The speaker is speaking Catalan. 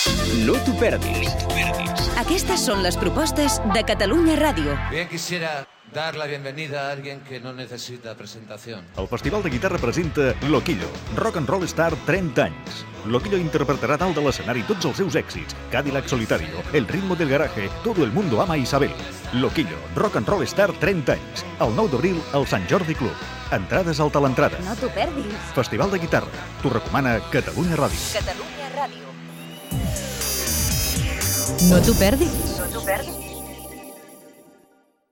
No t'ho perdis. Aquestes són les propostes de Catalunya Ràdio. Bien quisiera dar la bienvenida a alguien que no necesita presentación. El Festival de Guitarra presenta Loquillo, Rock and Roll Star 30 anys. Loquillo interpretarà dalt de l'escenari tots els seus èxits. Cadillac Solitario, El ritmo del garaje, Todo el mundo ama a Isabel. Loquillo, Rock and Roll Star 30 anys. El 9 d'abril al Sant Jordi Club. Entrades al l'entrada. No t'ho perdis. Festival de Guitarra. T'ho recomana Catalunya Ràdio. Catalunya Ràdio. No t'ho perdis. No t'ho perdis.